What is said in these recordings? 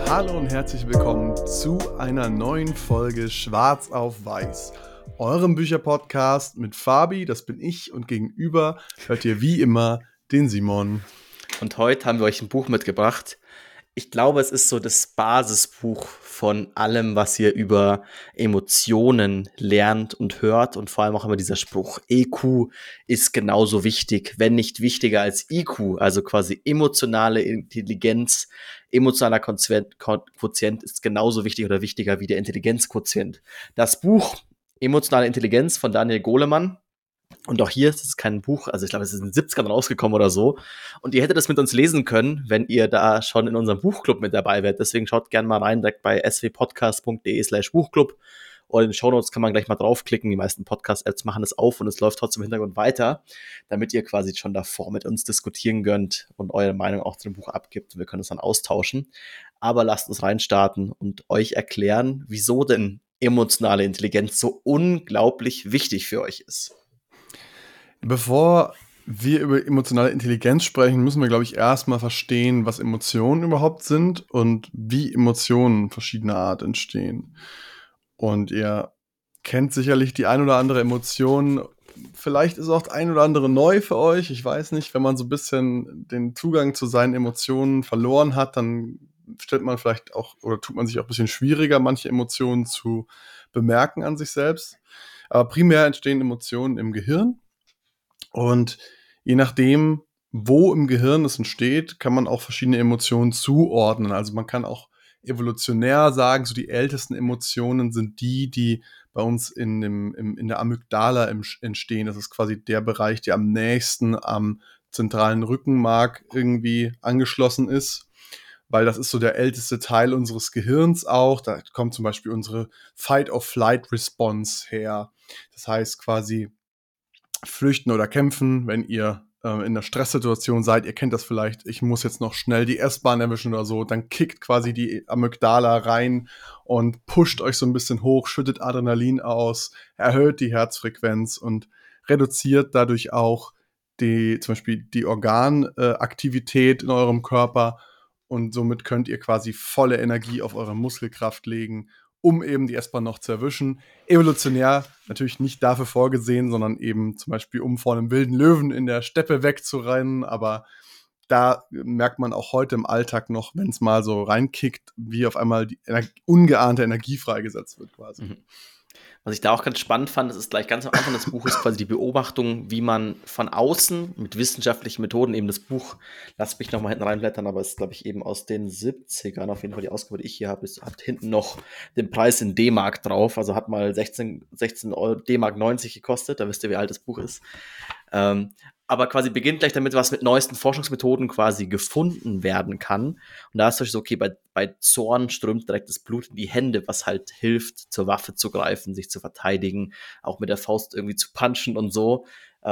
Hallo und herzlich willkommen zu einer neuen Folge Schwarz auf Weiß, eurem Bücherpodcast mit Fabi, das bin ich, und gegenüber hört ihr wie immer den Simon. Und heute haben wir euch ein Buch mitgebracht. Ich glaube, es ist so das Basisbuch von allem, was ihr über Emotionen lernt und hört. Und vor allem auch immer dieser Spruch, EQ ist genauso wichtig, wenn nicht wichtiger als IQ. Also quasi emotionale Intelligenz, emotionaler Quotient ist genauso wichtig oder wichtiger wie der Intelligenzquotient. Das Buch Emotionale Intelligenz von Daniel Goleman. Und auch hier ist es kein Buch, also ich glaube, es ist in den 70ern rausgekommen oder so. Und ihr hättet das mit uns lesen können, wenn ihr da schon in unserem Buchclub mit dabei wärt. Deswegen schaut gerne mal rein, direkt bei swpodcast.de/Buchclub. Oder in den Shownotes kann man gleich mal draufklicken. Die meisten Podcast-Apps machen das auf und es läuft trotzdem im Hintergrund weiter, damit ihr quasi schon davor mit uns diskutieren könnt und eure Meinung auch zu dem Buch abgibt. Wir können es dann austauschen. Aber lasst uns reinstarten und euch erklären, wieso denn emotionale Intelligenz so unglaublich wichtig für euch ist. Bevor wir über emotionale Intelligenz sprechen, müssen wir, glaube ich, erstmal verstehen, was Emotionen überhaupt sind und wie Emotionen verschiedener Art entstehen. Und ihr kennt sicherlich die ein oder andere Emotion. Vielleicht ist auch das ein oder andere neu für euch. Ich weiß nicht, wenn man so ein bisschen den Zugang zu seinen Emotionen verloren hat, dann stellt man vielleicht auch oder tut man sich auch ein bisschen schwieriger, manche Emotionen zu bemerken an sich selbst. Aber primär entstehen Emotionen im Gehirn. Und je nachdem, wo im Gehirn es entsteht, kann man auch verschiedene Emotionen zuordnen. Also man kann auch evolutionär sagen, so die ältesten Emotionen sind die bei uns in der Amygdala entstehen. Das ist quasi der Bereich, der am nächsten am zentralen Rückenmark irgendwie angeschlossen ist, weil das ist so der älteste Teil unseres Gehirns auch. Da kommt zum Beispiel unsere Fight-or-Flight-Response her. Das heißt quasi, flüchten oder kämpfen, wenn ihr in einer Stresssituation seid. Ihr kennt das vielleicht, ich muss jetzt noch schnell die S-Bahn erwischen oder so. Dann kickt quasi die Amygdala rein und pusht euch so ein bisschen hoch, schüttet Adrenalin aus, erhöht die Herzfrequenz und reduziert dadurch auch zum Beispiel die Organaktivität in eurem Körper. Und somit könnt ihr quasi volle Energie auf eure Muskelkraft legen, um eben die S-Bahn noch zu erwischen. Evolutionär natürlich nicht dafür vorgesehen, sondern eben zum Beispiel, um vor einem wilden Löwen in der Steppe wegzurennen. Aber da merkt man auch heute im Alltag noch, wenn es mal so reinkickt, wie auf einmal die ungeahnte Energie freigesetzt wird quasi. Mhm. Was ich da auch ganz spannend fand, das ist gleich ganz am Anfang des Buches quasi die Beobachtung, wie man von außen mit wissenschaftlichen Methoden eben das Buch, lasst mich noch mal hinten reinblättern, aber es ist, glaube ich, eben aus den 70ern, auf jeden Fall die Ausgabe, die ich hier habe, hat hinten noch den Preis in D-Mark drauf, also hat mal 16 Euro, D-Mark 90 gekostet, da wisst ihr, wie alt das Buch ist. Aber quasi beginnt gleich damit, was mit neuesten Forschungsmethoden quasi gefunden werden kann. Und da ist es so, okay, bei Zorn strömt direkt das Blut in die Hände, was halt hilft, zur Waffe zu greifen, sich zu verteidigen, auch mit der Faust irgendwie zu punchen und so.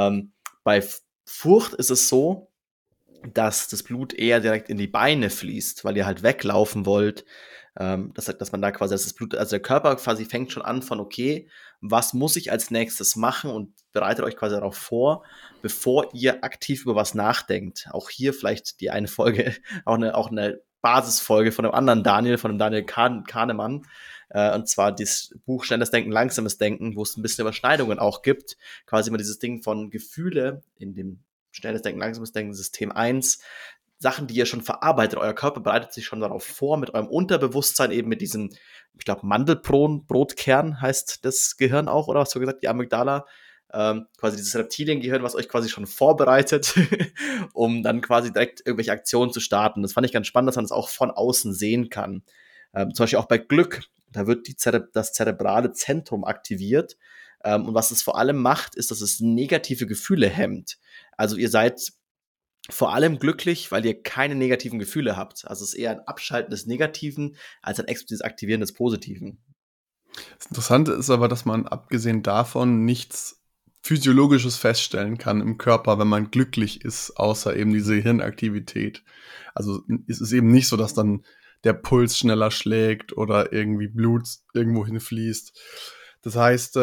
Bei Furcht ist es so, dass das Blut eher direkt in die Beine fließt, weil ihr halt weglaufen wollt. Dass man da quasi, dass das Blut, also der Körper quasi fängt schon an von, okay, was muss ich als nächstes machen und bereitet euch quasi darauf vor, bevor ihr aktiv über was nachdenkt. Auch hier vielleicht die eine Folge, auch eine Basisfolge von einem anderen Daniel, von dem Daniel Kahnemann. Und zwar dieses Buch Schnelles Denken, Langsames Denken, wo es ein bisschen Überschneidungen auch gibt. Quasi immer dieses Ding von Gefühle in dem Schnelles Denken, Langsames Denken, System 1, Sachen, die ihr schon verarbeitet. Euer Körper bereitet sich schon darauf vor, mit eurem Unterbewusstsein, eben mit diesem, ich glaube, Mandelbrotkern heißt das Gehirn auch, oder hast du gesagt, die Amygdala, quasi dieses Reptiliengehirn, was euch quasi schon vorbereitet, um dann quasi direkt irgendwelche Aktionen zu starten. Das fand ich ganz spannend, dass man das auch von außen sehen kann. Zum Beispiel auch bei Glück, da wird das zerebrale Zentrum aktiviert. Und was es vor allem macht, ist, dass es negative Gefühle hemmt. Also ihr seid vor allem glücklich, weil ihr keine negativen Gefühle habt. Also es ist eher ein Abschalten des Negativen als ein explizites Aktivieren des Positiven. Das Interessante ist aber, dass man abgesehen davon nichts Physiologisches feststellen kann im Körper, wenn man glücklich ist, außer eben diese Hirnaktivität. Also es ist eben nicht so, dass dann der Puls schneller schlägt oder irgendwie Blut irgendwo hinfließt. Das heißt,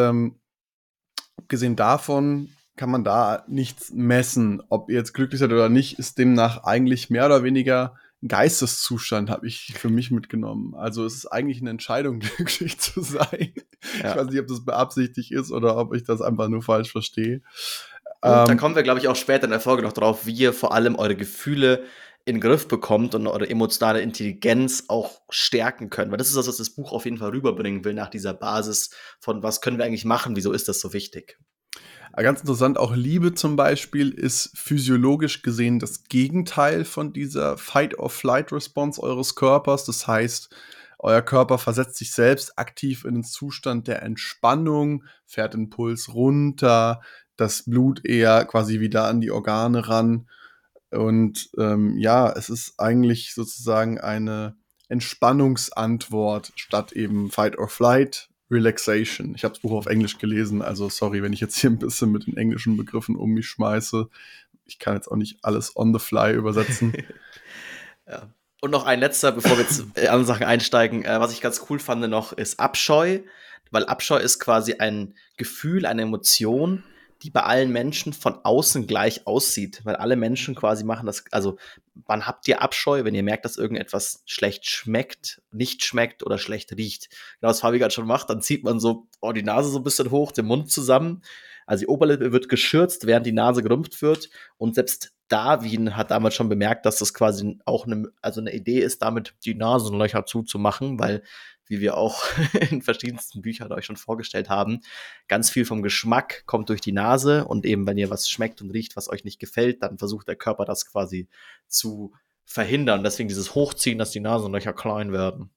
abgesehen davon kann man da nichts messen. Ob ihr jetzt glücklich seid oder nicht, ist demnach eigentlich mehr oder weniger Geisteszustand habe ich für mich mitgenommen. Also es ist eigentlich eine Entscheidung, glücklich zu sein. Ich Ja. weiß nicht, ob das beabsichtigt ist oder ob ich das einfach nur falsch verstehe. Da kommen wir, glaube ich, auch später in der Folge noch drauf, wie ihr vor allem eure Gefühle in den Griff bekommt und eure emotionale Intelligenz auch stärken könnt. Weil das ist das, was das Buch auf jeden Fall rüberbringen will, nach dieser Basis von, was können wir eigentlich machen, wieso ist das so wichtig? Ganz interessant, auch Liebe zum Beispiel ist physiologisch gesehen das Gegenteil von dieser Fight-or-Flight-Response eures Körpers. Das heißt, euer Körper versetzt sich selbst aktiv in den Zustand der Entspannung, fährt den Puls runter, das Blut eher quasi wieder an die Organe ran. Und ja, es ist eigentlich sozusagen eine Entspannungsantwort statt eben Fight or Flight, Relaxation. Ich habe das Buch auf Englisch gelesen, also sorry, wenn ich jetzt hier ein bisschen mit den englischen Begriffen um mich schmeiße. Ich kann jetzt auch nicht alles on the fly übersetzen. Ja. Und noch ein letzter, bevor wir jetzt andere Sachen einsteigen, was ich ganz cool fand noch, ist Abscheu, weil Abscheu ist quasi ein Gefühl, eine Emotion, die bei allen Menschen von außen gleich aussieht, weil alle Menschen quasi machen das, also wann habt ihr Abscheu, wenn ihr merkt, dass irgendetwas schlecht schmeckt, nicht schmeckt oder schlecht riecht? Genau, was Fabi gerade schon macht, dann zieht man so die Nase so ein bisschen hoch, den Mund zusammen, also die Oberlippe wird geschürzt, während die Nase gerümpft wird und selbst Darwin hat damals schon bemerkt, dass das quasi auch eine Idee ist, damit die Nasenlöcher zuzumachen, weil, wie wir auch in verschiedensten Büchern euch schon vorgestellt haben, ganz viel vom Geschmack kommt durch die Nase und eben, wenn ihr was schmeckt und riecht, was euch nicht gefällt, dann versucht der Körper das quasi zu verhindern. Deswegen dieses Hochziehen, dass die Nasenlöcher klein werden.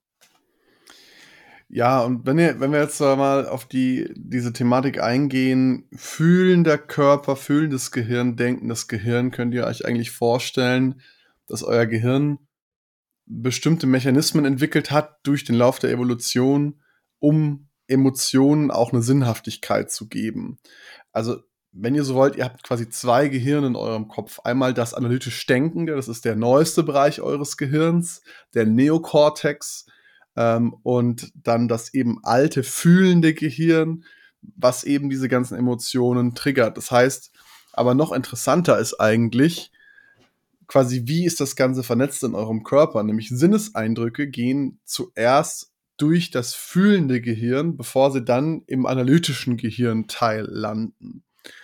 Ja, und wenn wir jetzt mal auf diese Thematik eingehen, fühlender Körper, fühlendes Gehirn, denkendes Gehirn, könnt ihr euch eigentlich vorstellen, dass euer Gehirn bestimmte Mechanismen entwickelt hat durch den Lauf der Evolution, um Emotionen auch eine Sinnhaftigkeit zu geben. Also, wenn ihr so wollt, ihr habt quasi zwei Gehirne in eurem Kopf. Einmal das analytisch Denkende, das ist der neueste Bereich eures Gehirns, der Neokortex, und dann das eben alte fühlende Gehirn, was eben diese ganzen Emotionen triggert. Das heißt, aber noch interessanter ist eigentlich, quasi, wie ist das Ganze vernetzt in eurem Körper? Nämlich Sinneseindrücke gehen zuerst durch das fühlende Gehirn, bevor sie dann im analytischen Gehirnteil landen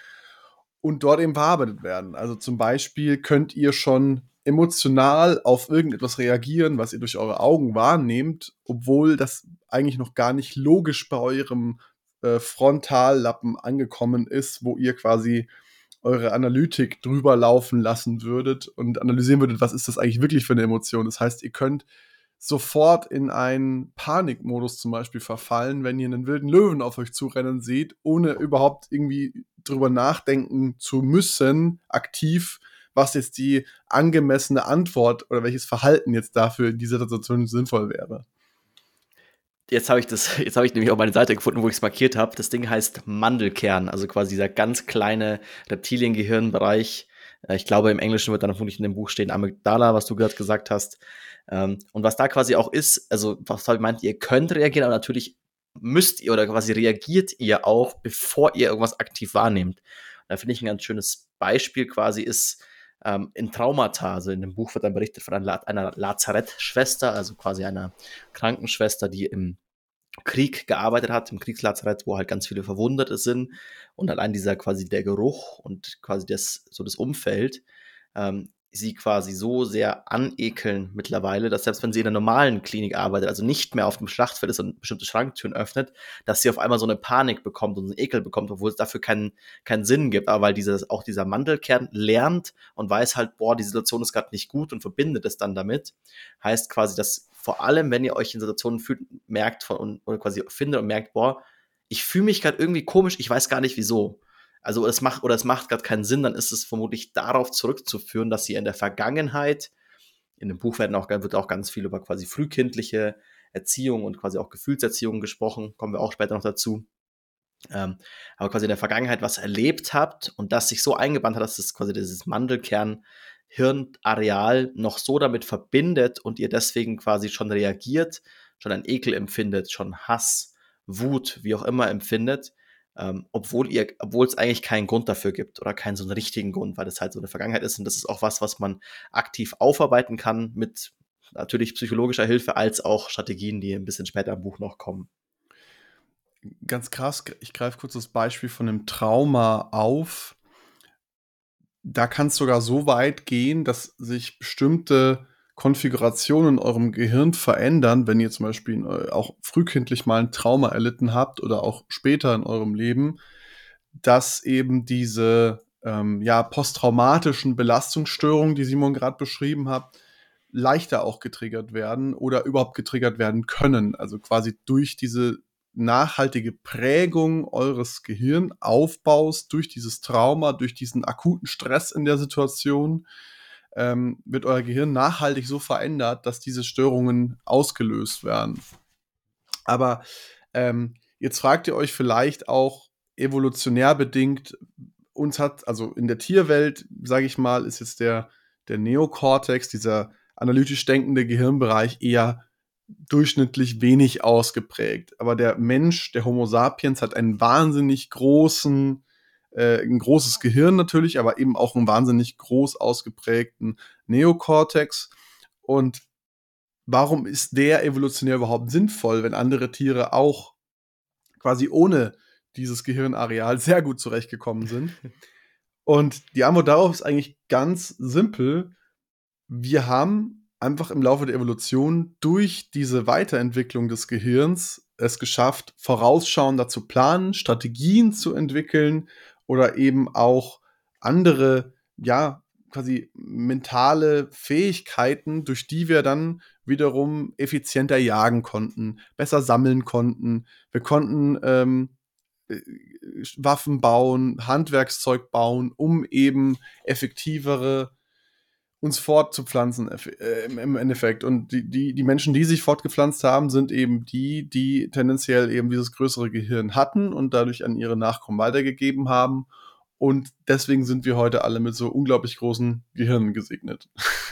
und dort eben verarbeitet werden. Also zum Beispiel könnt ihr schon emotional auf irgendetwas reagieren, was ihr durch eure Augen wahrnehmt, obwohl das eigentlich noch gar nicht logisch bei eurem Frontallappen angekommen ist, wo ihr quasi eure Analytik drüber laufen lassen würdet und analysieren würdet, was ist das eigentlich wirklich für eine Emotion. Das heißt, ihr könnt sofort in einen Panikmodus zum Beispiel verfallen, wenn ihr einen wilden Löwen auf euch zurennen seht, ohne überhaupt irgendwie drüber nachdenken zu müssen, aktiv, was jetzt die angemessene Antwort oder welches Verhalten jetzt dafür in dieser Situation sinnvoll wäre. Jetzt habe ich nämlich auch meine Seite gefunden, wo ich es markiert habe. Das Ding heißt Mandelkern, also quasi dieser ganz kleine Reptiliengehirnbereich. Ich glaube, im Englischen wird dann vermutlich in dem Buch stehen Amygdala, was du gerade gesagt hast. Und was da quasi auch ist, also was Fabi meint, ihr könnt reagieren, aber natürlich müsst ihr oder quasi reagiert ihr auch, bevor ihr irgendwas aktiv wahrnehmt. Und da finde ich ein ganz schönes Beispiel quasi ist in Traumata. Also in dem Buch wird dann berichtet von einer Lazarettschwester, also quasi einer Krankenschwester, die im Krieg gearbeitet hat, im Kriegslazarett, wo halt ganz viele Verwundete sind und allein dieser quasi der Geruch und quasi das Umfeld sie quasi so sehr anekeln mittlerweile, dass selbst wenn sie in einer normalen Klinik arbeitet, also nicht mehr auf dem Schlachtfeld ist und bestimmte Schranktüren öffnet, dass sie auf einmal so eine Panik bekommt und einen Ekel bekommt, obwohl es dafür keinen Sinn gibt, aber weil auch dieser Mandelkern lernt und weiß halt, boah, die Situation ist gerade nicht gut und verbindet es dann damit, heißt quasi, dass vor allem, wenn ihr euch in Situationen fühlt, merkt oder quasi findet und merkt, boah, ich fühle mich gerade irgendwie komisch, ich weiß gar nicht wieso. Also es macht gerade keinen Sinn, dann ist es vermutlich darauf zurückzuführen, dass sie in der Vergangenheit, in dem Buch wird auch ganz viel über quasi frühkindliche Erziehung und quasi auch Gefühlserziehung gesprochen, kommen wir auch später noch dazu. Aber quasi in der Vergangenheit was erlebt habt und das sich so eingebrannt hat, dass es quasi dieses Mandelkern-Hirnareal noch so damit verbindet und ihr deswegen quasi schon reagiert, schon einen Ekel empfindet, schon Hass, Wut, wie auch immer empfindet, obwohl es eigentlich keinen Grund dafür gibt oder keinen so einen richtigen Grund, weil das halt so eine Vergangenheit ist und das ist auch was man aktiv aufarbeiten kann mit natürlich psychologischer Hilfe als auch Strategien, die ein bisschen später im Buch noch kommen. Ganz krass, ich greife kurz das Beispiel von einem Trauma auf. Da kann es sogar so weit gehen, dass sich bestimmte Konfigurationen in eurem Gehirn verändern, wenn ihr zum Beispiel auch frühkindlich mal ein Trauma erlitten habt oder auch später in eurem Leben, dass eben diese posttraumatischen Belastungsstörungen, die Simon gerade beschrieben hat, leichter auch getriggert werden oder überhaupt getriggert werden können. Also quasi durch diese nachhaltige Prägung eures Gehirnaufbaus, durch dieses Trauma, durch diesen akuten Stress in der Situation, wird euer Gehirn nachhaltig so verändert, dass diese Störungen ausgelöst werden. Aber jetzt fragt ihr euch vielleicht auch evolutionär bedingt, also in der Tierwelt, sage ich mal, ist jetzt der Neokortex, dieser analytisch denkende Gehirnbereich, eher durchschnittlich wenig ausgeprägt. Aber der Mensch, der Homo sapiens, hat einen wahnsinnig ein großes Gehirn natürlich, aber eben auch einen wahnsinnig groß ausgeprägten Neokortex. Und warum ist der evolutionär überhaupt sinnvoll, wenn andere Tiere auch quasi ohne dieses Gehirnareal sehr gut zurechtgekommen sind? Und die Antwort darauf ist eigentlich ganz simpel. Wir haben einfach im Laufe der Evolution durch diese Weiterentwicklung des Gehirns es geschafft, vorausschauender zu planen, Strategien zu entwickeln oder eben auch andere, ja, quasi mentale Fähigkeiten, durch die wir dann wiederum effizienter jagen konnten, besser sammeln konnten. Wir konnten äh, Waffen bauen, Handwerkszeug bauen, um eben effektivere uns fortzupflanzen im Endeffekt. Und die Menschen, die sich fortgepflanzt haben, sind eben die tendenziell eben dieses größere Gehirn hatten und dadurch an ihre Nachkommen weitergegeben haben. Und deswegen sind wir heute alle mit so unglaublich großen Gehirnen gesegnet.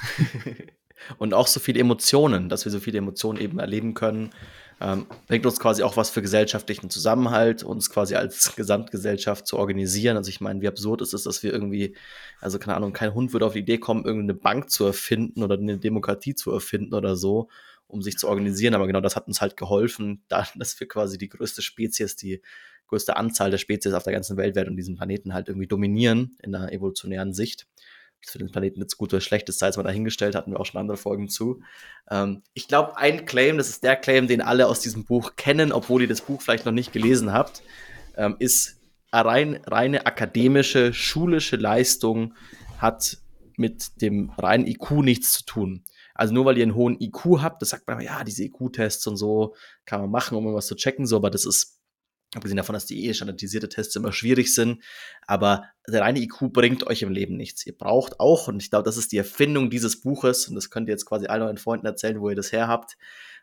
Und auch so viele Emotionen, dass wir so viele Emotionen eben erleben können, bringt uns quasi auch was für gesellschaftlichen Zusammenhalt, uns quasi als Gesamtgesellschaft zu organisieren. Also ich meine, wie absurd ist es, dass wir irgendwie, also keine Ahnung, kein Hund würde auf die Idee kommen, irgendeine Bank zu erfinden oder eine Demokratie zu erfinden oder so, um sich zu organisieren. Aber genau das hat uns halt geholfen, dass wir quasi die größte Spezies, die größte Anzahl der Spezies auf der ganzen Welt werden und diesen Planeten halt irgendwie dominieren in einer evolutionären Sicht. Für den Planeten jetzt gut oder schlecht ist, sei es mal dahingestellt, hatten wir auch schon andere Folgen zu. Ich glaube, ein Claim, das ist der Claim, den alle aus diesem Buch kennen, obwohl ihr das Buch vielleicht noch nicht gelesen habt, ist reine akademische, schulische Leistung hat mit dem reinen IQ nichts zu tun. Also nur weil ihr einen hohen IQ habt, das sagt man, ja, diese IQ-Tests und so kann man machen, um was zu checken, so, aber das ist, abgesehen davon, dass die standardisierte Tests immer schwierig sind, aber der reine IQ bringt euch im Leben nichts. Ihr braucht auch, und ich glaube, das ist die Erfindung dieses Buches, und das könnt ihr jetzt quasi allen euren Freunden erzählen, wo ihr das her habt,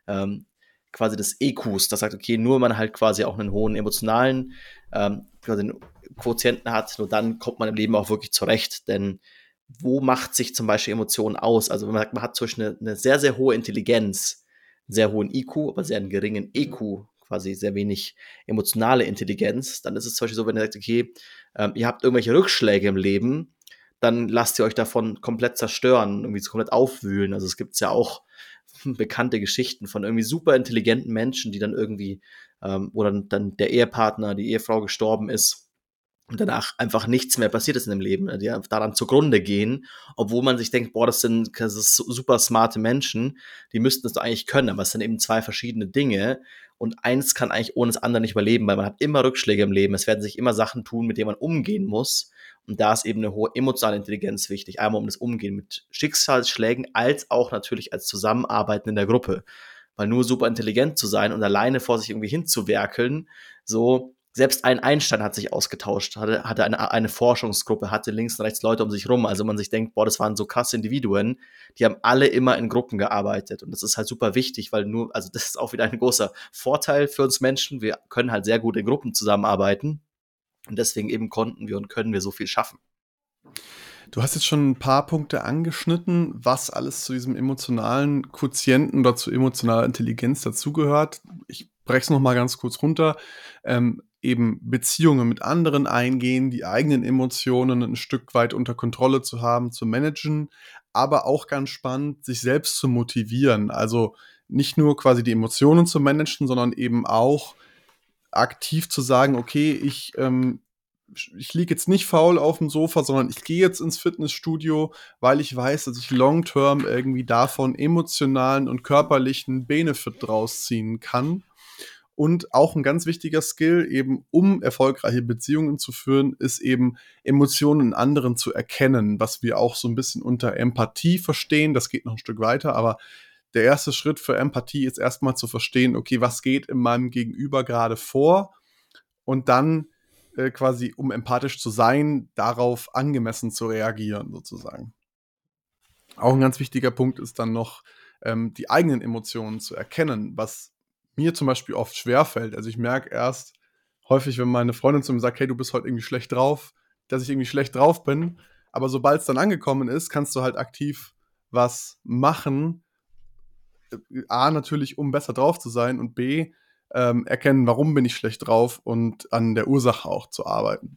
quasi des EQs. Das sagt, okay, nur wenn man halt quasi auch einen hohen emotionalen quasi einen Quotienten hat, nur dann kommt man im Leben auch wirklich zurecht, denn wo macht sich zum Beispiel Emotionen aus? Also wenn man sagt, man hat zum Beispiel eine sehr, sehr hohe Intelligenz, einen sehr hohen IQ, aber sehr einen geringen EQ, quasi sehr wenig emotionale Intelligenz, dann ist es zum Beispiel so, wenn ihr sagt, okay, ihr habt irgendwelche Rückschläge im Leben, dann lasst ihr euch davon komplett zerstören, irgendwie so komplett aufwühlen. Also es gibt ja auch bekannte Geschichten von irgendwie super intelligenten Menschen, die dann irgendwie, wo dann der Ehepartner, die Ehefrau gestorben ist und danach einfach nichts mehr passiert ist in dem Leben, die daran zugrunde gehen, obwohl man sich denkt, boah, das sind super smarte Menschen, die müssten das doch eigentlich können, aber es sind eben zwei verschiedene Dinge und eins kann eigentlich ohne das andere nicht überleben, weil man hat immer Rückschläge im Leben, es werden sich immer Sachen tun, mit denen man umgehen muss und da ist eben eine hohe emotionale Intelligenz wichtig, einmal um das Umgehen mit Schicksalsschlägen, als auch natürlich als Zusammenarbeiten in der Gruppe, weil nur super intelligent zu sein und alleine vor sich irgendwie hinzuwerkeln, so. Selbst ein Einstein hat sich ausgetauscht, hatte eine Forschungsgruppe, hatte links und rechts Leute um sich rum. Also man sich denkt, boah, das waren so krasse Individuen, die haben alle immer in Gruppen gearbeitet. Und das ist halt super wichtig, weil also das ist auch wieder ein großer Vorteil für uns Menschen. Wir können halt sehr gut in Gruppen zusammenarbeiten. Und deswegen eben konnten wir und können wir so viel schaffen. Du hast jetzt schon ein paar Punkte angeschnitten, was alles zu diesem emotionalen Quotienten oder zu emotionaler Intelligenz dazugehört. Ich breche es noch mal ganz kurz runter. Eben Beziehungen mit anderen eingehen, die eigenen Emotionen ein Stück weit unter Kontrolle zu haben, zu managen, aber auch ganz spannend, sich selbst zu motivieren. Also nicht nur quasi die Emotionen zu managen, sondern eben auch aktiv zu sagen, okay, ich liege jetzt nicht faul auf dem Sofa, sondern ich gehe jetzt ins Fitnessstudio, weil ich weiß, dass ich long-term irgendwie davon emotionalen und körperlichen Benefit draus ziehen kann. Und auch ein ganz wichtiger Skill, eben um erfolgreiche Beziehungen zu führen, ist eben Emotionen in anderen zu erkennen, was wir auch so ein bisschen unter Empathie verstehen. Das geht noch ein Stück weiter, aber der erste Schritt für Empathie ist erstmal zu verstehen, okay, was geht in meinem Gegenüber gerade vor? Und dann quasi, um empathisch zu sein, darauf angemessen zu reagieren, sozusagen. Auch ein ganz wichtiger Punkt ist dann noch, die eigenen Emotionen zu erkennen, was mir zum Beispiel oft schwerfällt. Also ich merke erst häufig, wenn meine Freundin zu mir sagt, hey, du bist heute irgendwie schlecht drauf, dass ich irgendwie schlecht drauf bin. Aber sobald es dann angekommen ist, kannst du halt aktiv was machen. A, natürlich, um besser drauf zu sein, und B, erkennen, warum bin ich schlecht drauf und an der Ursache auch zu arbeiten.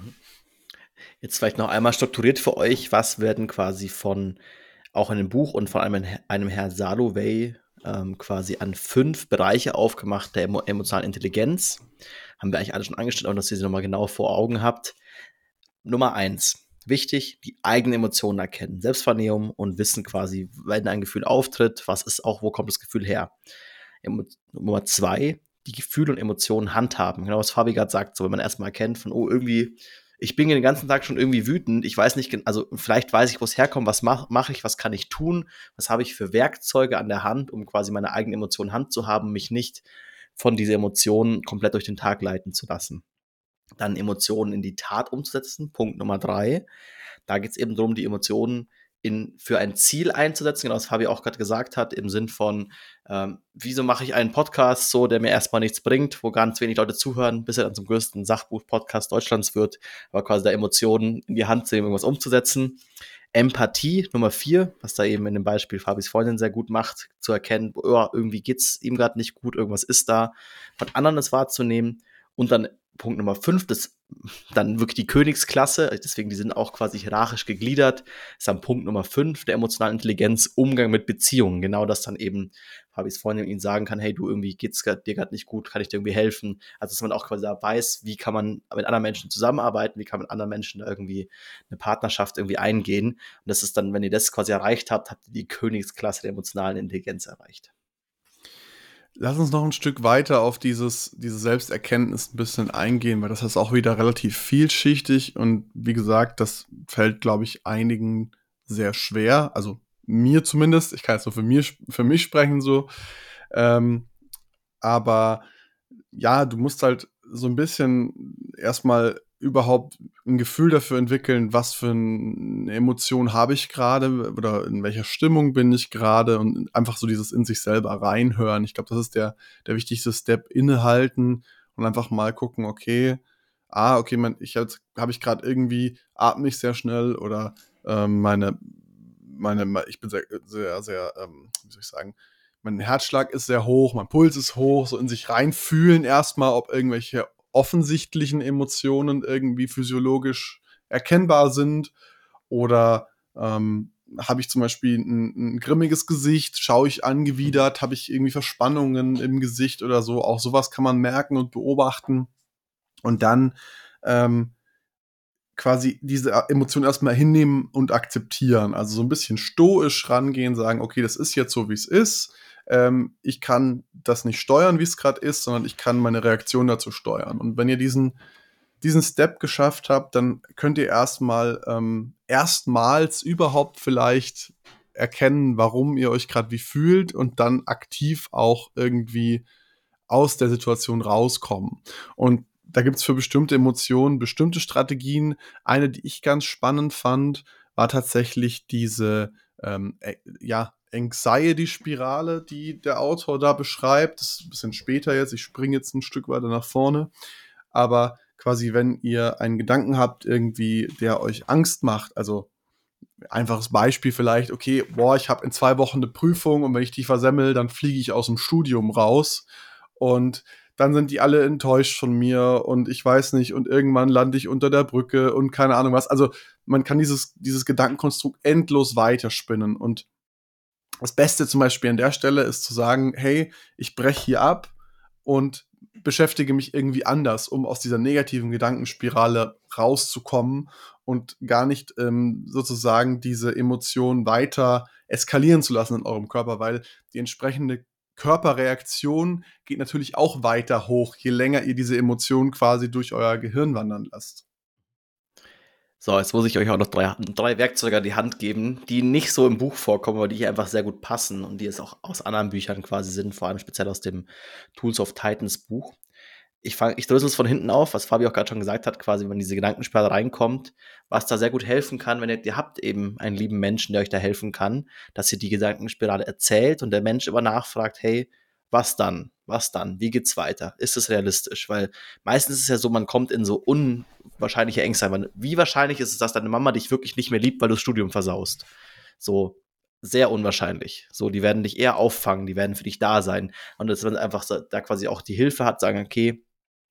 Jetzt vielleicht noch einmal strukturiert für euch, was werden quasi von auch in dem Buch und von einem Herrn Salovey quasi an 5 Bereiche aufgemacht der emotionalen Intelligenz. Haben wir eigentlich alle schon angestellt, aber dass ihr sie nochmal genau vor Augen habt. Nummer 1, wichtig, die eigenen Emotionen erkennen. Selbstvernehmung und wissen quasi, wenn ein Gefühl auftritt, was ist auch, wo kommt das Gefühl her. Nummer 2, die Gefühle und Emotionen handhaben. Genau, was Fabi gerade sagt, so wenn man erstmal erkennt von, oh, irgendwie, ich bin den ganzen Tag schon irgendwie wütend, ich weiß nicht, also vielleicht weiß ich, wo es herkommt, was mache ich, was kann ich tun, was habe ich für Werkzeuge an der Hand, um quasi meine eigenen Emotionen Hand zu haben, mich nicht von dieser Emotion komplett durch den Tag leiten zu lassen. Dann Emotionen in die Tat umzusetzen. Punkt Nummer 3. Da geht es eben darum, die Emotionen für ein Ziel einzusetzen, genau was Fabi auch gerade gesagt hat, im Sinn von, wieso mache ich einen Podcast so, der mir erstmal nichts bringt, wo ganz wenig Leute zuhören, bis er dann zum größten Sachbuch-Podcast Deutschlands wird, aber quasi da Emotionen in die Hand zu nehmen, irgendwas umzusetzen. Empathie, Nummer 4, was da eben in dem Beispiel Fabis Freundin sehr gut macht, zu erkennen, oh, irgendwie geht's ihm gerade nicht gut, irgendwas ist da, von anderen das wahrzunehmen. Und dann Punkt Nummer 5, das dann wirklich die Königsklasse, deswegen die sind auch quasi hierarchisch gegliedert, ist dann Punkt Nummer 5 der emotionalen Intelligenz, Umgang mit Beziehungen. Genau, dass dann eben Fabis Freundin ihnen sagen kann, hey, du, irgendwie geht's dir gerade nicht gut, kann ich dir irgendwie helfen? Also, dass man auch quasi weiß, wie kann man mit anderen Menschen zusammenarbeiten, wie kann man mit anderen Menschen da irgendwie eine Partnerschaft irgendwie eingehen. Und das ist dann, wenn ihr das quasi erreicht habt, habt ihr die Königsklasse der emotionalen Intelligenz erreicht. Lass uns noch ein Stück weiter auf diese Selbsterkenntnis ein bisschen eingehen, weil das ist auch wieder relativ vielschichtig und wie gesagt, das fällt, glaube ich, einigen sehr schwer. Also mir zumindest. Ich kann jetzt nur für mich sprechen so. Aber ja, du musst halt so ein bisschen erstmal überhaupt ein Gefühl dafür entwickeln, was für eine Emotion habe ich gerade oder in welcher Stimmung bin ich gerade, und einfach so dieses in sich selber reinhören. Ich glaube, das ist der wichtigste Step, innehalten und einfach mal gucken, okay, okay, habe ich gerade irgendwie, atme ich sehr schnell oder meine ich bin sehr sehr sehr, wie soll ich sagen, mein Herzschlag ist sehr hoch, mein Puls ist hoch, so in sich reinfühlen erstmal, ob irgendwelche offensichtlichen Emotionen irgendwie physiologisch erkennbar sind, oder habe ich zum Beispiel ein grimmiges Gesicht, schaue ich angewidert, habe ich irgendwie Verspannungen im Gesicht oder so. Auch sowas kann man merken und beobachten und dann ähm, quasi diese Emotion erstmal hinnehmen und akzeptieren. Also so ein bisschen stoisch rangehen, sagen, okay, das ist jetzt so, wie es ist. Ich kann das nicht steuern, wie es gerade ist, sondern ich kann meine Reaktion dazu steuern. Und wenn ihr diesen Step geschafft habt, dann könnt ihr erstmals überhaupt vielleicht erkennen, warum ihr euch gerade wie fühlt, und dann aktiv auch irgendwie aus der Situation rauskommen. Und da gibt es für bestimmte Emotionen bestimmte Strategien. Eine, die ich ganz spannend fand, war tatsächlich diese Anxiety-Spirale, die der Autor da beschreibt. Das ist ein bisschen später jetzt, ich springe jetzt ein Stück weiter nach vorne. Aber quasi, wenn ihr einen Gedanken habt, irgendwie, der euch Angst macht, also einfaches Beispiel vielleicht, okay, boah, ich habe in 2 Wochen eine Prüfung und wenn ich die versemmel, dann fliege ich aus dem Studium raus. Und dann sind die alle enttäuscht von mir und ich weiß nicht, und irgendwann lande ich unter der Brücke und keine Ahnung was. Also man kann dieses Gedankenkonstrukt endlos weiterspinnen. Und das Beste zum Beispiel an der Stelle ist zu sagen, hey, ich breche hier ab und beschäftige mich irgendwie anders, um aus dieser negativen Gedankenspirale rauszukommen und gar nicht sozusagen diese Emotionen weiter eskalieren zu lassen in eurem Körper, weil die entsprechende Körperreaktion geht natürlich auch weiter hoch, je länger ihr diese Emotionen quasi durch euer Gehirn wandern lasst. So, jetzt muss ich euch auch noch drei Werkzeuge an die Hand geben, die nicht so im Buch vorkommen, aber die hier einfach sehr gut passen und die es auch aus anderen Büchern quasi sind, vor allem speziell aus dem Tools of Titans Buch. Ich drösel es von hinten auf, was Fabi auch gerade schon gesagt hat, quasi, wenn diese Gedankensperre reinkommt, was da sehr gut helfen kann, wenn ihr habt eben einen lieben Menschen, der euch da helfen kann, dass ihr die Gedankenspirale erzählt und der Mensch immer nachfragt, hey, was dann? Was dann? Wie geht's weiter? Ist es realistisch? Weil meistens ist es ja so, man kommt in so unwahrscheinliche Ängste. Wie wahrscheinlich ist es, dass deine Mama dich wirklich nicht mehr liebt, weil du das Studium versaust? So, sehr unwahrscheinlich. So, die werden dich eher auffangen, die werden für dich da sein. Und dass man einfach da quasi auch die Hilfe hat, sagen, okay,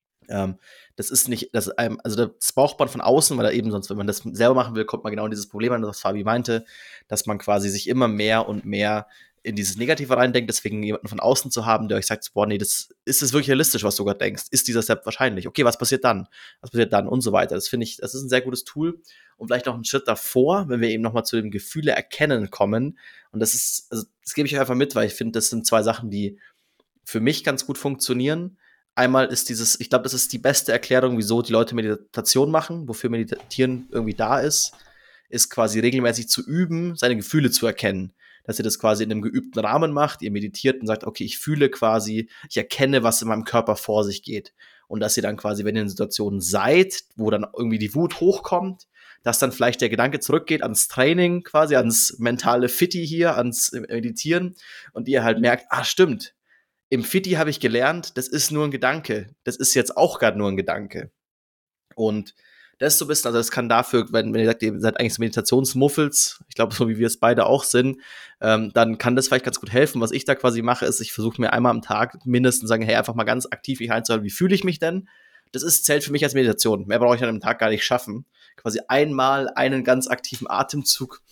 das ist nicht, also das braucht man von außen, weil da eben sonst, wenn man das selber machen will, kommt man genau in dieses Problem an, was Fabi meinte, dass man quasi sich immer mehr und mehr in dieses Negative reindenkt, deswegen jemanden von außen zu haben, der euch sagt, boah, nee, das ist es wirklich realistisch, was du gerade denkst? Ist dieser Step wahrscheinlich? Okay, was passiert dann? Was passiert dann? Und so weiter. Das finde ich, das ist ein sehr gutes Tool. Und vielleicht noch einen Schritt davor, wenn wir eben nochmal zu dem Gefühle erkennen kommen. Und das ist, also das gebe ich euch einfach mit, weil ich finde, das sind zwei Sachen, die für mich ganz gut funktionieren. Einmal ist ich glaube, das ist die beste Erklärung, wieso die Leute Meditation machen, wofür Meditieren irgendwie da ist quasi regelmäßig zu üben, seine Gefühle zu erkennen. Dass ihr das quasi in einem geübten Rahmen macht, ihr meditiert und sagt, okay, ich fühle quasi, ich erkenne, was in meinem Körper vor sich geht. Und dass ihr dann quasi, wenn ihr in Situationen seid, wo dann irgendwie die Wut hochkommt, dass dann vielleicht der Gedanke zurückgeht ans Training, quasi ans mentale Fitti hier, ans Meditieren und ihr halt merkt, stimmt, im Fitti habe ich gelernt, das ist nur ein Gedanke. Das ist jetzt auch gerade nur ein Gedanke. Und das ist so ein bisschen, also das kann dafür, wenn ihr sagt, ihr seid eigentlich so Meditationsmuffels, ich glaube, so wie wir es beide auch sind, dann kann das vielleicht ganz gut helfen. Was ich da quasi mache, ist, ich versuche mir einmal am Tag mindestens sagen, hey, einfach mal ganz aktiv mich einzuhalten, wie fühle ich mich denn? Zählt für mich als Meditation. Mehr brauche ich dann am Tag gar nicht schaffen. Quasi einmal einen ganz aktiven Atemzug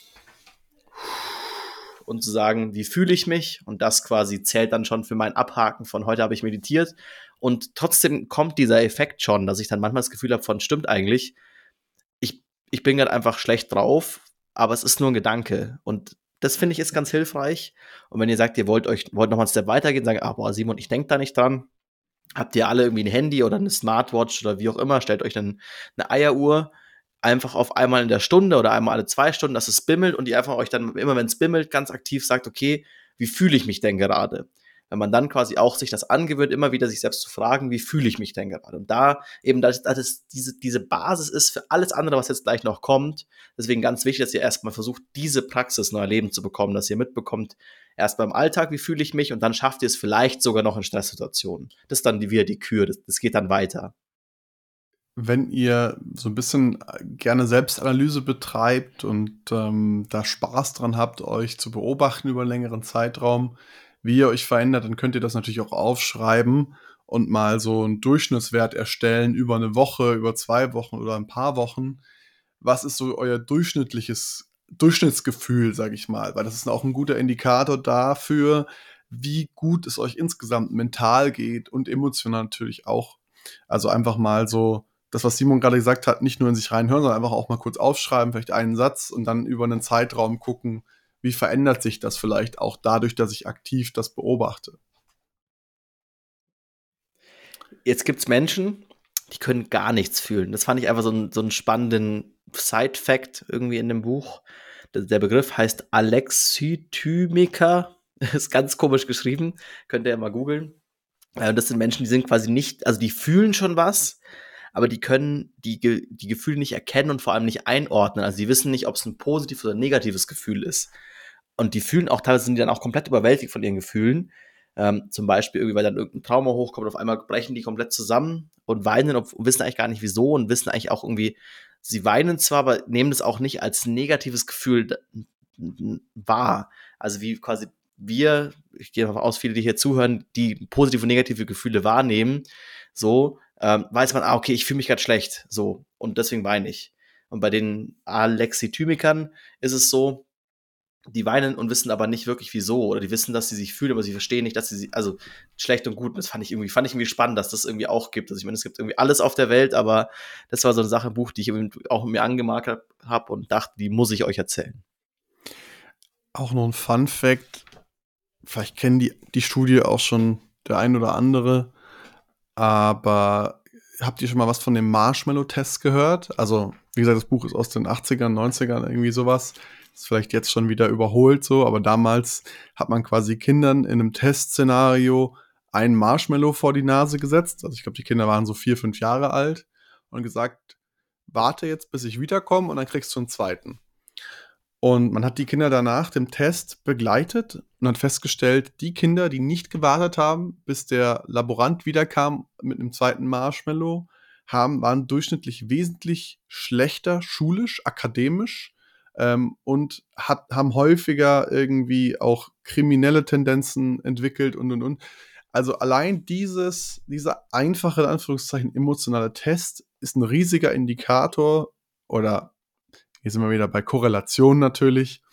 und zu sagen, wie fühle ich mich? Und das quasi zählt dann schon für mein Abhaken von heute habe ich meditiert. Und trotzdem kommt dieser Effekt schon, dass ich dann manchmal das Gefühl habe von, stimmt eigentlich, ich bin gerade einfach schlecht drauf, aber es ist nur ein Gedanke. Und das finde ich ist ganz hilfreich. Und wenn ihr sagt, ihr wollt noch mal einen Step weitergehen, sagen, boah, Simon, ich denke da nicht dran, habt ihr alle irgendwie ein Handy oder eine Smartwatch oder wie auch immer, stellt euch dann eine Eieruhr, einfach auf einmal in der Stunde oder einmal alle 2 Stunden, dass es bimmelt und ihr einfach euch dann immer, wenn es bimmelt, ganz aktiv sagt, okay, wie fühle ich mich denn gerade? Wenn man dann quasi auch sich das angewöhnt, immer wieder sich selbst zu fragen, wie fühle ich mich denn gerade? Und da eben, dass es diese Basis ist für alles andere, was jetzt gleich noch kommt. Deswegen ganz wichtig, dass ihr erstmal versucht, diese Praxis neu Leben zu bekommen, dass ihr mitbekommt, erst beim Alltag, wie fühle ich mich, und dann schafft ihr es vielleicht sogar noch in Stresssituationen. Das ist dann wieder die Kür, das geht dann weiter. Wenn ihr so ein bisschen gerne Selbstanalyse betreibt und da Spaß dran habt, euch zu beobachten über einen längeren Zeitraum, wie ihr euch verändert, dann könnt ihr das natürlich auch aufschreiben und mal so einen Durchschnittswert erstellen über eine Woche, über 2 Wochen oder ein paar Wochen. Was ist so euer Durchschnittsgefühl, sage ich mal? Weil das ist auch ein guter Indikator dafür, wie gut es euch insgesamt mental geht und emotional natürlich auch. Also einfach mal so das, was Simon gerade gesagt hat, nicht nur in sich reinhören, sondern einfach auch mal kurz aufschreiben, vielleicht einen Satz und dann über einen Zeitraum gucken, wie verändert sich das vielleicht auch dadurch, dass ich aktiv das beobachte. Jetzt gibt es Menschen, die können gar nichts fühlen. Das fand ich einfach so einen spannenden Side-Fact irgendwie in dem Buch. Der Begriff heißt Alexithymika. Ist ganz komisch geschrieben. Könnt ihr ja mal googeln. Das sind Menschen, die sind quasi nicht, also die fühlen schon was, aber die können die Gefühle nicht erkennen und vor allem nicht einordnen. Also die wissen nicht, ob es ein positives oder ein negatives Gefühl ist. Und die fühlen auch, teilweise sind die dann auch komplett überwältigt von ihren Gefühlen. Zum Beispiel irgendwie, weil dann irgendein Trauma hochkommt, auf einmal brechen die komplett zusammen und weinen und wissen eigentlich gar nicht wieso und wissen eigentlich auch irgendwie, sie weinen zwar, aber nehmen das auch nicht als negatives Gefühl wahr. Also wie quasi ich gehe davon aus, viele, die hier zuhören, die positive und negative Gefühle wahrnehmen, so, weiß man, okay, ich fühle mich gerade schlecht, so, und deswegen weine ich. Und bei den Alexithymikern ist es so, die weinen und wissen aber nicht wirklich wieso, oder die wissen, dass sie sich fühlen, aber sie verstehen nicht, dass also schlecht und gut. Und das fand ich irgendwie spannend, dass das irgendwie auch gibt. Also ich meine, es gibt irgendwie alles auf der Welt, aber das war so eine Sache im Buch, die ich auch mit mir angemarkt habe und dachte, die muss ich euch erzählen. Auch noch ein Fun Fact, vielleicht kennen die Studie auch schon der ein oder andere, aber habt ihr schon mal was von dem Marshmallow-Test gehört? Also, wie gesagt, das Buch ist aus den 80ern, 90ern, irgendwie sowas. Ist vielleicht jetzt schon wieder überholt so, aber damals hat man quasi Kindern in einem Testszenario einen Marshmallow vor die Nase gesetzt. Also ich glaube, die Kinder waren so 4, 5 Jahre alt und gesagt, warte jetzt, bis ich wiederkomme und dann kriegst du einen zweiten. Und man hat die Kinder danach dem Test begleitet und hat festgestellt, die Kinder, die nicht gewartet haben, bis der Laborant wiederkam mit einem zweiten Marshmallow, waren durchschnittlich wesentlich schlechter schulisch, akademisch und haben häufiger irgendwie auch kriminelle Tendenzen entwickelt und. Also allein dieser einfache, in Anführungszeichen, emotionale Test ist ein riesiger Indikator oder hier sind wir wieder bei Korrelation natürlich,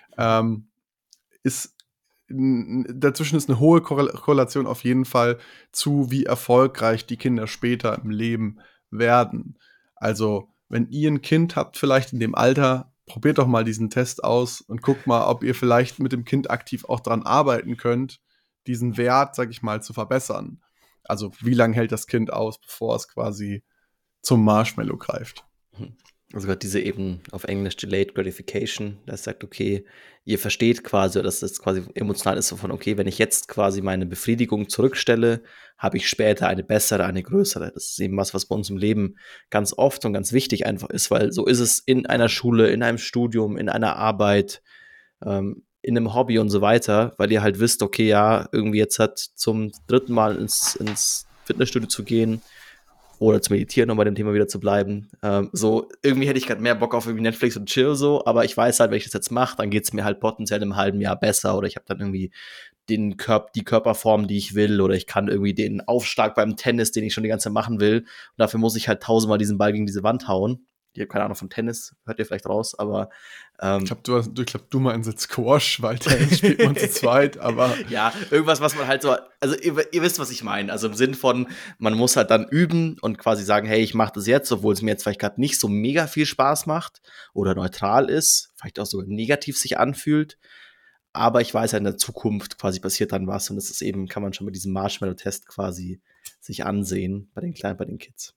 dazwischen ist eine hohe Korrelation auf jeden Fall zu, wie erfolgreich die Kinder später im Leben werden. Also, wenn ihr ein Kind habt, vielleicht in dem Alter, probiert doch mal diesen Test aus und guckt mal, ob ihr vielleicht mit dem Kind aktiv auch dran arbeiten könnt, diesen Wert, sag ich mal, zu verbessern. Also, wie lange hält das Kind aus, bevor es quasi zum Marshmallow greift? Also gerade diese eben auf Englisch Delayed Gratification, das sagt, okay, ihr versteht quasi, dass das quasi emotional ist, so von, okay, wenn ich jetzt quasi meine Befriedigung zurückstelle, habe ich später eine bessere, eine größere. Das ist eben was bei uns im Leben ganz oft und ganz wichtig einfach ist, weil so ist es in einer Schule, in einem Studium, in einer Arbeit, in einem Hobby und so weiter, weil ihr halt wisst, okay, ja, irgendwie jetzt hat zum 3. Mal ins Fitnessstudio zu gehen, oder zu meditieren, um bei dem Thema wieder zu bleiben. So, irgendwie hätte ich gerade mehr Bock auf irgendwie Netflix und Chill so, aber ich weiß halt, wenn ich das jetzt mache, dann geht es mir halt potenziell im halben Jahr besser oder ich habe dann irgendwie die Körperform, die ich will, oder ich kann irgendwie den Aufschlag beim Tennis, den ich schon die ganze Zeit machen will. Und dafür muss ich halt 1000-mal diesen Ball gegen diese Wand hauen. Ich habe keine Ahnung von Tennis, hört ihr vielleicht raus, aber ich glaube, du meinst jetzt Squash, weil Tennis spielt man zu zweit, aber ja, irgendwas, was man halt so, also ihr wisst, was ich meine. Also im Sinn von, man muss halt dann üben und quasi sagen, hey, ich mache das jetzt, obwohl es mir jetzt vielleicht gerade nicht so mega viel Spaß macht oder neutral ist, vielleicht auch sogar negativ sich anfühlt. Aber ich weiß ja, in der Zukunft quasi passiert dann was und das ist eben, kann man schon mit diesem Marshmallow-Test quasi sich ansehen bei den Kids.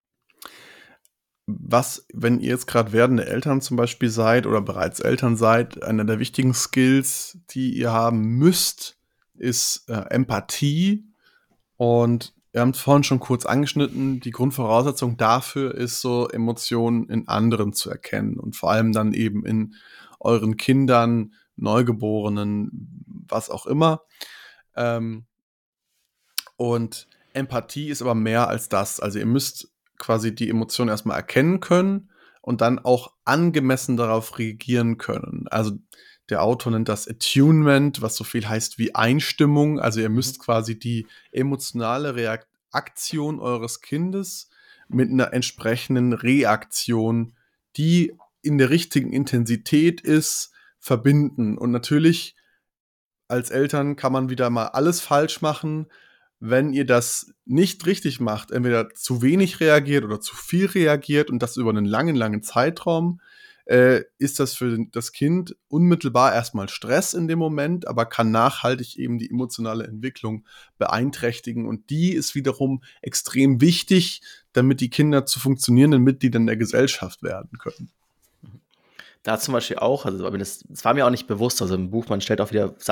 Was, wenn ihr jetzt gerade werdende Eltern zum Beispiel seid oder bereits Eltern seid, einer der wichtigen Skills, die ihr haben müsst, ist Empathie. Und wir haben es vorhin schon kurz angeschnitten. Die Grundvoraussetzung dafür ist so, Emotionen in anderen zu erkennen und vor allem dann eben in euren Kindern, Neugeborenen, was auch immer. Und Empathie ist aber mehr als das. Also ihr müsst quasi die Emotionen erstmal erkennen können und dann auch angemessen darauf reagieren können. Also der Autor nennt das Attunement, was so viel heißt wie Einstimmung. Also ihr müsst quasi die emotionale Reaktion eures Kindes mit einer entsprechenden Reaktion, die in der richtigen Intensität ist, verbinden. Und natürlich als Eltern kann man wieder mal alles falsch machen. Wenn ihr das nicht richtig macht, entweder zu wenig reagiert oder zu viel reagiert und das über einen langen, langen Zeitraum, ist das für das Kind unmittelbar erstmal Stress in dem Moment, aber kann nachhaltig eben die emotionale Entwicklung beeinträchtigen. Und die ist wiederum extrem wichtig, damit die Kinder zu funktionierenden Mitgliedern der Gesellschaft werden können. Da zum Beispiel auch, also das war mir auch nicht bewusst, also im Buch, man stellt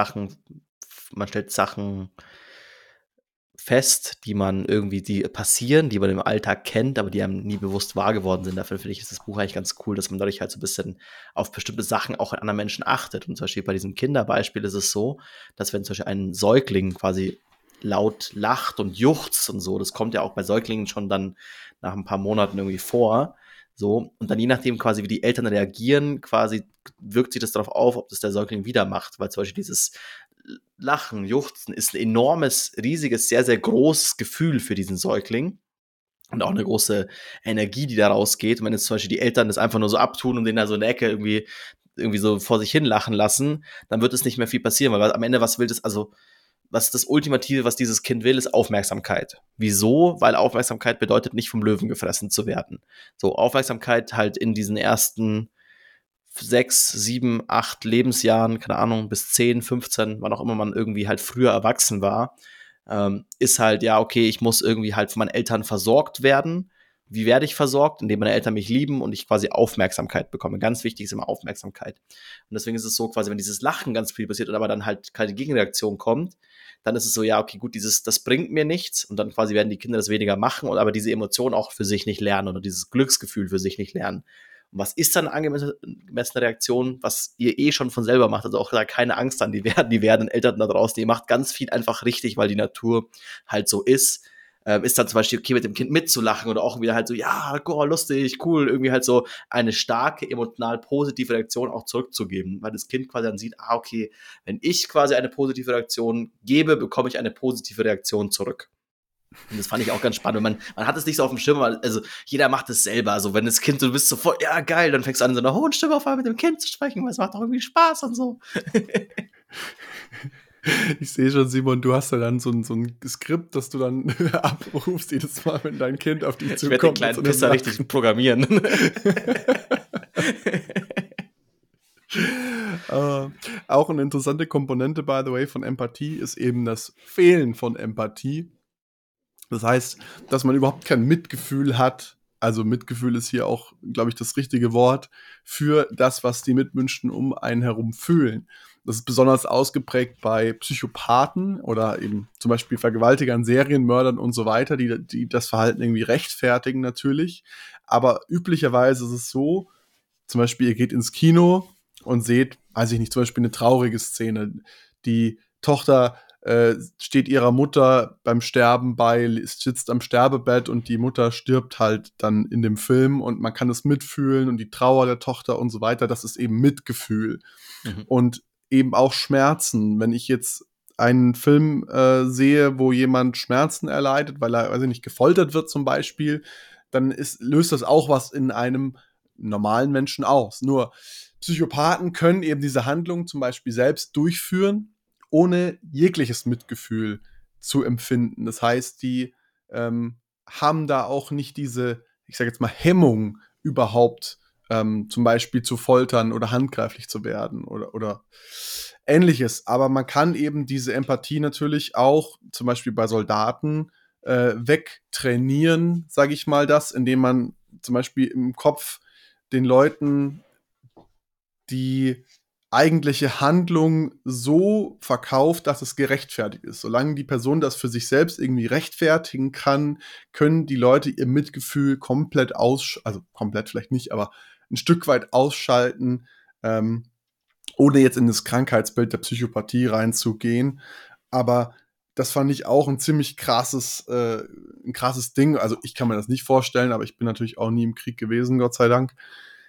Sachen fest, die passieren, die man im Alltag kennt, aber die einem nie bewusst wahr geworden sind. Dafür finde ich, ist das Buch eigentlich ganz cool, dass man dadurch halt so ein bisschen auf bestimmte Sachen auch in anderen Menschen achtet. Und zum Beispiel bei diesem Kinderbeispiel ist es so, dass wenn zum Beispiel ein Säugling quasi laut lacht und juchzt und so, das kommt ja auch bei Säuglingen schon dann nach ein paar Monaten irgendwie vor, so, und dann je nachdem quasi, wie die Eltern reagieren, quasi wirkt sich das darauf auf, ob das der Säugling wieder macht, weil zum Beispiel dieses Lachen, Juchzen ist ein enormes, riesiges, sehr, sehr großes Gefühl für diesen Säugling. Und auch eine große Energie, die da rausgeht. Und wenn jetzt zum Beispiel die Eltern das einfach nur so abtun und den da so in der Ecke irgendwie so vor sich hin lachen lassen, dann wird es nicht mehr viel passieren, weil am Ende was ist das Ultimative, was dieses Kind will, ist Aufmerksamkeit. Wieso? Weil Aufmerksamkeit bedeutet nicht vom Löwen gefressen zu werden. So, Aufmerksamkeit halt in diesen ersten 6, 7, 8 Lebensjahren, keine Ahnung, bis 10, 15, wann auch immer man irgendwie halt früher erwachsen war, ist halt, ja, okay, ich muss irgendwie halt von meinen Eltern versorgt werden. Wie werde ich versorgt? Indem meine Eltern mich lieben und ich quasi Aufmerksamkeit bekomme. Ganz wichtig ist immer Aufmerksamkeit. Und deswegen ist es so, quasi, wenn dieses Lachen ganz viel passiert und aber dann halt keine Gegenreaktion kommt, dann ist es so, ja, okay, gut, das bringt mir nichts und dann quasi werden die Kinder das weniger machen und aber diese Emotion auch für sich nicht lernen oder dieses Glücksgefühl für sich nicht lernen. Und was ist dann eine angemessene Reaktion, was ihr schon von selber macht? Also auch da keine Angst an die werdenden Eltern da draußen. Ihr macht ganz viel einfach richtig, weil die Natur halt so ist. Ist dann zum Beispiel okay, mit dem Kind mitzulachen oder auch wieder halt so, ja, oh, lustig, cool, irgendwie halt so eine starke, emotional positive Reaktion auch zurückzugeben, weil das Kind quasi dann sieht, okay, wenn ich quasi eine positive Reaktion gebe, bekomme ich eine positive Reaktion zurück. Und das fand ich auch ganz spannend. Man hat es nicht so auf dem Schirm, also jeder macht es selber. Also wenn das Kind, du bist sofort, ja geil, dann fängst du an, in so einer hohen Stimme auf einmal mit dem Kind zu sprechen, weil es macht auch irgendwie Spaß und so. Ich sehe schon, Simon, du hast ja dann so ein Skript, das du dann abrufst jedes Mal, wenn dein Kind auf dich zukommt. Ich werde den kleinen Pisser richtig programmieren. Auch eine interessante Komponente, by the way, von Empathie ist eben das Fehlen von Empathie. Das heißt, dass man überhaupt kein Mitgefühl hat. Also Mitgefühl ist hier auch, glaube ich, das richtige Wort für das, was die Mitmenschen um einen herum fühlen. Das ist besonders ausgeprägt bei Psychopathen oder eben zum Beispiel Vergewaltigern, Serienmördern und so weiter, die das Verhalten irgendwie rechtfertigen natürlich. Aber üblicherweise ist es so, zum Beispiel ihr geht ins Kino und seht, weiß ich nicht, zum Beispiel eine traurige Szene. Die Tochter steht ihrer Mutter beim Sterben bei, sitzt am Sterbebett und die Mutter stirbt halt dann in dem Film und man kann es mitfühlen und die Trauer der Tochter und so weiter, das ist eben Mitgefühl. Und eben auch Schmerzen. Wenn ich jetzt einen Film sehe, wo jemand Schmerzen erleidet, weil er, weiß ich nicht, gefoltert wird zum Beispiel, dann löst das auch was in einem normalen Menschen aus. Nur Psychopathen können eben diese Handlung zum Beispiel selbst durchführen, ohne jegliches Mitgefühl zu empfinden. Das heißt, die haben da auch nicht diese, ich sage jetzt mal, Hemmung überhaupt zum Beispiel zu foltern oder handgreiflich zu werden oder Ähnliches. Aber man kann eben diese Empathie natürlich auch zum Beispiel bei Soldaten wegtrainieren, sage ich mal indem man zum Beispiel im Kopf den Leuten die eigentliche Handlung so verkauft, dass es gerechtfertigt ist. Solange die Person das für sich selbst irgendwie rechtfertigen kann, können die Leute ihr Mitgefühl komplett also komplett vielleicht nicht, aber ein Stück weit ausschalten, ohne jetzt in das Krankheitsbild der Psychopathie reinzugehen. Aber das fand ich auch ein ziemlich krasses Ding. Also ich kann mir das nicht vorstellen, aber ich bin natürlich auch nie im Krieg gewesen, Gott sei Dank.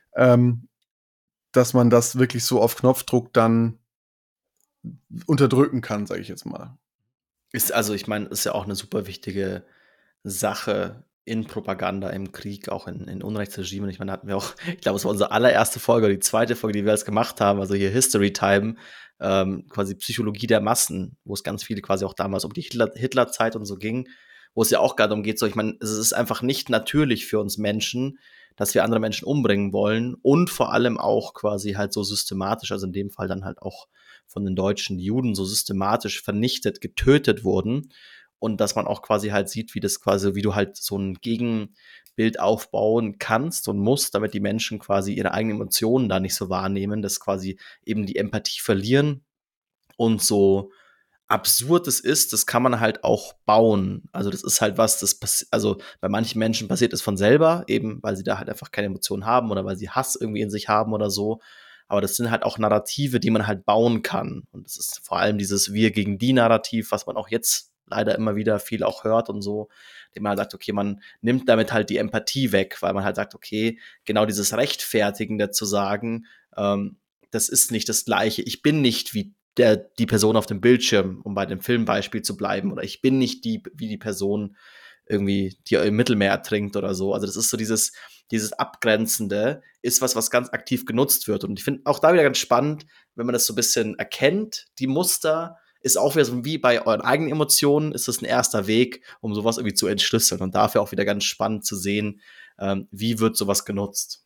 Dass man das wirklich so auf Knopfdruck dann unterdrücken kann, sage ich jetzt mal. Ich meine, ist ja auch eine super wichtige Sache in Propaganda, im Krieg, auch in Unrechtsregimen. Ich meine, da hatten wir auch, ich glaube, es war unsere allererste Folge oder die zweite Folge, die wir jetzt gemacht haben, also hier History Time, quasi Psychologie der Massen, wo es ganz viele quasi auch damals um die Hitlerzeit und so ging, wo es ja auch gerade darum geht, so, ich meine, es ist einfach nicht natürlich für uns Menschen, dass wir andere Menschen umbringen wollen und vor allem auch quasi halt so systematisch, also in dem Fall dann halt auch von den Deutschen, die Juden so systematisch vernichtet, getötet wurden und dass man auch quasi halt sieht, wie du halt so ein Gegenbild aufbauen kannst und musst, damit die Menschen quasi ihre eigenen Emotionen da nicht so wahrnehmen, dass quasi eben die Empathie verlieren und so absurd es ist, das kann man halt auch bauen. Also das ist halt also bei manchen Menschen passiert es von selber, eben weil sie da halt einfach keine Emotionen haben oder weil sie Hass irgendwie in sich haben oder so. Aber das sind halt auch Narrative, die man halt bauen kann. Und das ist vor allem dieses Wir gegen die Narrativ, was man auch jetzt leider immer wieder viel auch hört und so, dem man halt sagt, okay, man nimmt damit halt die Empathie weg, weil man halt sagt, okay, genau dieses Rechtfertigende zu sagen, das ist nicht das Gleiche. Ich bin nicht wie die Person auf dem Bildschirm, um bei dem Filmbeispiel zu bleiben, oder ich bin nicht wie die Person irgendwie, die im Mittelmeer ertrinkt oder so. Also das ist so dieses Abgrenzende, ist was ganz aktiv genutzt wird. Und ich finde auch da wieder ganz spannend, wenn man das so ein bisschen erkennt, die Muster, ist auch wieder so wie bei euren eigenen Emotionen, ist das ein erster Weg, um sowas irgendwie zu entschlüsseln. Und dafür auch wieder ganz spannend zu sehen, wie wird sowas genutzt.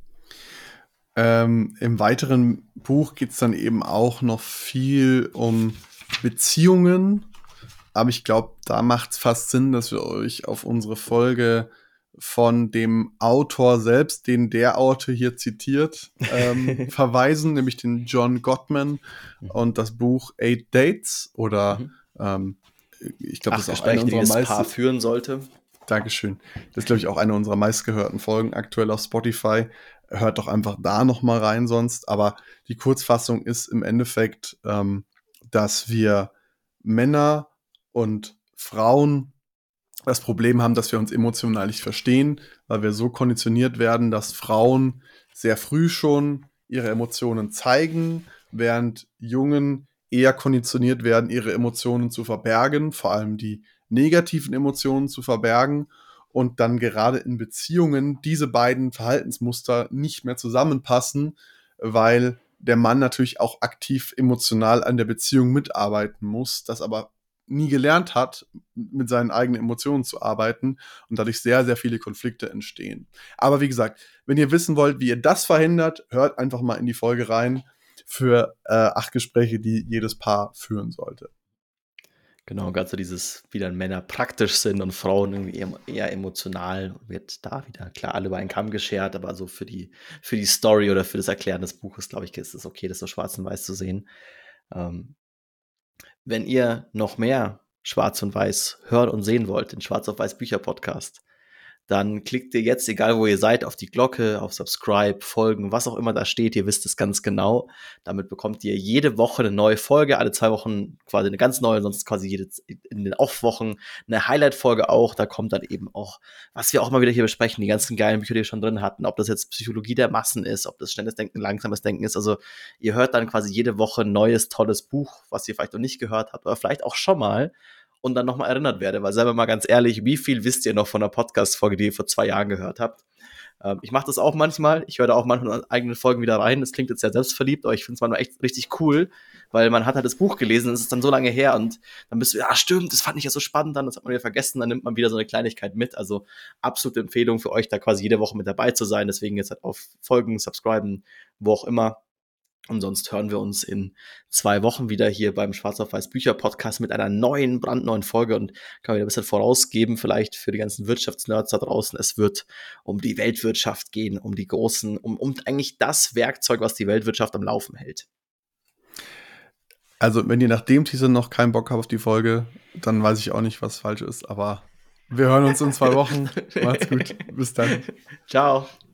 Im weiteren Buch geht es dann eben auch noch viel um Beziehungen. Aber ich glaube, da macht es fast Sinn, dass wir euch auf unsere Folge von dem Autor selbst, den der Autor hier zitiert, verweisen, nämlich den John Gottman und das Buch 8 Dates oder ich glaube, das ist auch eine Gespräche, die unserer das Paar führen sollte. Dankeschön. Das ist, glaube ich, auch eine unserer meistgehörten Folgen aktuell auf Spotify. Hört doch einfach da noch mal rein sonst. Aber die Kurzfassung ist im Endeffekt, dass wir Männer und Frauen das Problem haben, dass wir uns emotional nicht verstehen, weil wir so konditioniert werden, dass Frauen sehr früh schon ihre Emotionen zeigen, während Jungen eher konditioniert werden, ihre Emotionen zu verbergen, vor allem die negativen Emotionen zu verbergen und dann gerade in Beziehungen diese beiden Verhaltensmuster nicht mehr zusammenpassen, weil der Mann natürlich auch aktiv emotional an der Beziehung mitarbeiten muss, das aber nie gelernt hat, mit seinen eigenen Emotionen zu arbeiten und dadurch sehr, sehr viele Konflikte entstehen. Aber wie gesagt, wenn ihr wissen wollt, wie ihr das verhindert, hört einfach mal in die Folge rein für 8 Gespräche, die jedes Paar führen sollte. Genau, ganz so dieses, wie dann Männer praktisch sind und Frauen irgendwie eher emotional, wird da wieder klar alle über einen Kamm geschert, aber so für die Story oder für das Erklären des Buches, glaube ich, ist es okay, das so schwarz und weiß zu sehen. Wenn ihr noch mehr Schwarz und Weiß hören und sehen wollt, den Schwarz auf Weiß Bücher Podcast, dann klickt ihr jetzt, egal wo ihr seid, auf die Glocke, auf Subscribe, Folgen, was auch immer da steht. Ihr wisst es ganz genau. Damit bekommt ihr jede Woche eine neue Folge, alle 2 Wochen quasi eine ganz neue, sonst quasi in den Off-Wochen eine Highlight-Folge auch. Da kommt dann eben auch, was wir auch mal wieder hier besprechen, die ganzen geilen Bücher, die wir schon drin hatten, ob das jetzt Psychologie der Massen ist, ob das schnelles Denken, langsames Denken ist. Also ihr hört dann quasi jede Woche ein neues, tolles Buch, was ihr vielleicht noch nicht gehört habt oder vielleicht auch schon mal, und dann nochmal erinnert werde. Weil, selber mal ganz ehrlich, wie viel wisst ihr noch von einer Podcast-Folge, die ihr vor 2 Jahren gehört habt? Ich mache das auch manchmal. Ich höre da auch manchmal in eigenen Folgen wieder rein. Das klingt jetzt sehr selbstverliebt, aber ich finde es manchmal echt richtig cool, weil man hat halt das Buch gelesen, es ist dann so lange her und dann bist du, ja stimmt, das fand ich ja so spannend, dann das hat man wieder vergessen, dann nimmt man wieder so eine Kleinigkeit mit. Also absolute Empfehlung für euch, da quasi jede Woche mit dabei zu sein. Deswegen jetzt halt auf Folgen, subscriben, wo auch immer. Und sonst hören wir uns in 2 Wochen wieder hier beim Schwarz auf Weiß Bücher Podcast mit einer brandneuen Folge und kann wieder ein bisschen vorausgeben, vielleicht für die ganzen Wirtschaftsnerds da draußen. Es wird um die Weltwirtschaft gehen, um die großen, um eigentlich das Werkzeug, was die Weltwirtschaft am Laufen hält. Also, wenn ihr nach dem Teaser noch keinen Bock habt auf die Folge, dann weiß ich auch nicht, was falsch ist, aber wir hören uns in 2 Wochen. Macht's gut. Bis dann. Ciao.